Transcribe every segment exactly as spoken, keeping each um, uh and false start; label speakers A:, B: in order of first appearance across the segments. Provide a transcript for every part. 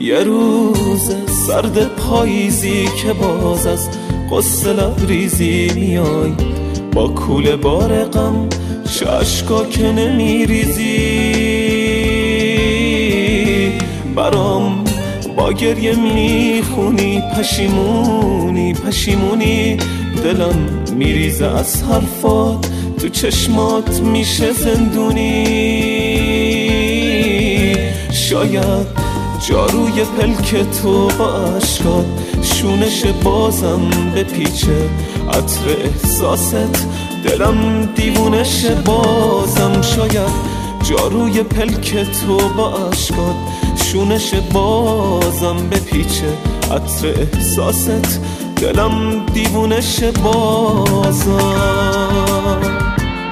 A: یه روز سرد پاییزی که باز از قصه لبریزی میای، با کوله بار غم چشکا که نمیریزی، برام با گریه میخونی پشیمونی پشیمونی، دلم میریزه از حرفات، تو چشمات میشه زندونی. شاید جاروی پلک تو با عشقات شونش بازم بپیچه، عطر احساست دلم دیوونش بازم. شاید جاروی پلک تو با عشقات شونش بازم بپیچه، عطر احساست دلم دیوونش بازم.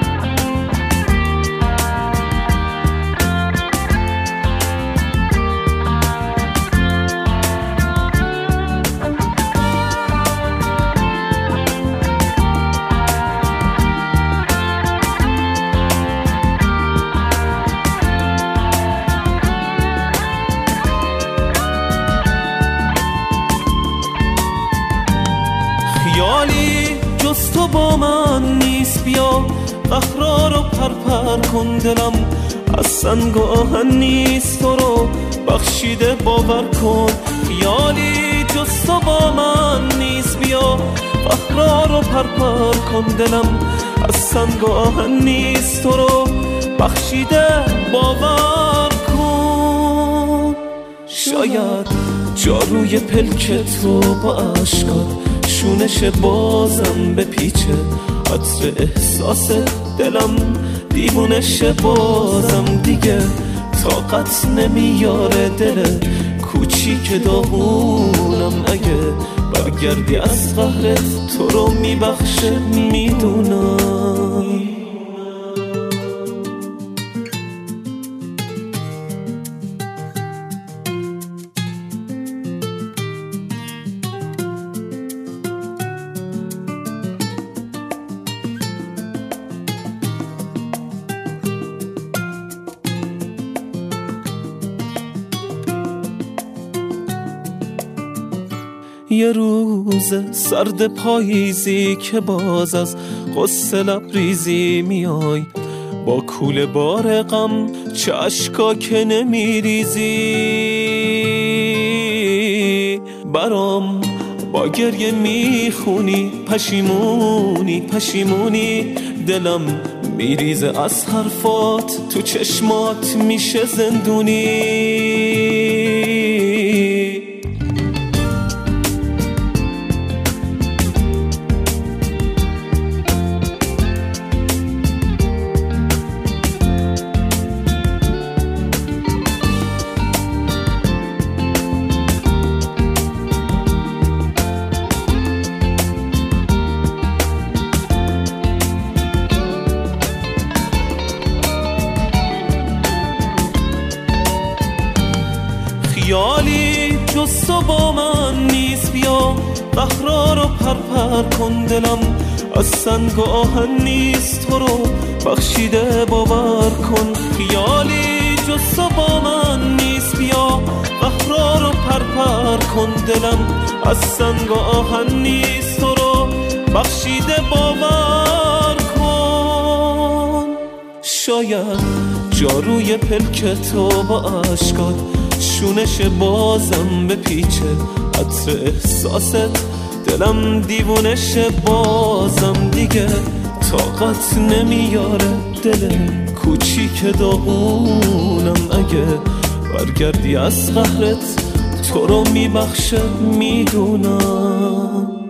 A: خیالی جز تو با من نیست، بیا قهرا رو پرپر کن، دلم از سنگ و آهن نیست، تو رو بخشیده باور کن. خیالی جز تو با من نیست، بیا قهرا رو پرپر کن، دلم از سنگ و آهن نیست، تو رو بخشیده باور کن. شاید جاروی پلک تو با عشقات شونش بازم بپیچه، عطر احساس دلم دیوونش بازم. دیگه طاقت نمیاره دل کوچیک داغونم، اگه برگردی از قهرت تو رو میبخشه میدونم. یه روز سرد پاییزی که باز از قصه لبریزی میای، با کوله بار غم چشکا که نمیریزی، برام با گریه میخونی پشیمونی پشیمونی، دلم میریزه از حرفات، تو چشمات میشه زندونی. خیالی جز تو با من نیست، بیا قهرا رو پرپر کن، دلم از سنگ و آهن نیست، تو رو بخشیده باور کن. خیالی جز تو با من نیست، بیا قهرا رو پرپر کن، دلم از سنگ و آهن نیست، تو رو بخشیده باور کن. شاید جاروی پلک تو با عشقات شونش بازم بپیچه، عطر احساست دلم دیوونش بازم. دیگه طاقت نمیاره دل کوچیک داغونم، اگه برگردی از قهرت تو رو میبخشه میدونم.